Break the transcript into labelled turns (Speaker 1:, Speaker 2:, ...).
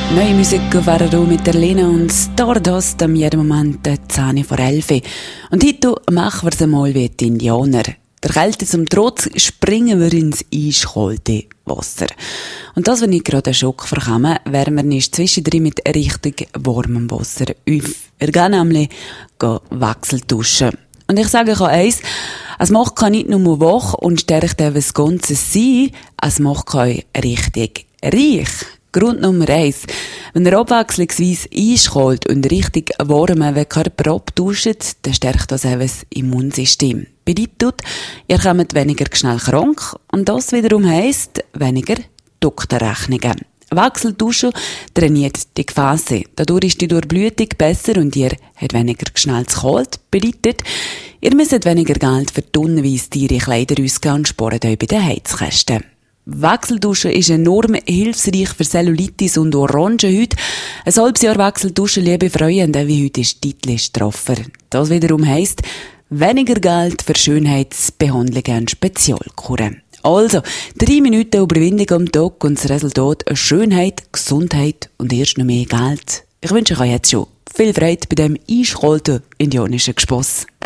Speaker 1: Neue Musik wäre mit der Lena und Stardust am jeden Moment 10 vor 11. Und heute machen wir es einmal wie die Indianer. Der Kälte zum Trotz springen wir ins eiskalte Wasser. Und das, wenn ich gerade einen Schock verkomme, wärmen wir uns zwischendrin mit richtig warmem Wasser auf. Wir gehen nämlich wechselduschen. Und ich sage euch eins, es macht nicht nur wach und stärkt eben das ganze Sein, es macht euch richtig reich. Grund Nummer 1. Wenn ihr abwechslungsweise eiskalt und richtig warm den Körper abduscht, dann stärkt das eben das Immunsystem. Bedeutet, ihr kommt weniger schnell krank und das wiederum heisst weniger Doktorrechnungen. Wechselduschen trainiert die Gefäße. Dadurch ist die Durchblutung besser und ihr habt weniger schnell zu kalt. Bedeutet, ihr müsst weniger Geld für tonnenweise teure Kleider ausgeben und spart euch bei den Heizkosten. Wechselduschen ist enorm hilfsreich für Cellulitis und Orangenhaut. Ein halbes Jahr Wechselduschen, liebe Freunde, wie heute ist deutlich straffer. Das wiederum heisst, weniger Geld für Schönheitsbehandlungen und Spezialkuren. Also, 3 Minuten Überwindung am Tag und das Resultat Schönheit, Gesundheit und erst noch mehr Geld. Ich wünsche euch jetzt schon viel Freude bei dem eiskalten indianischen Gesposs.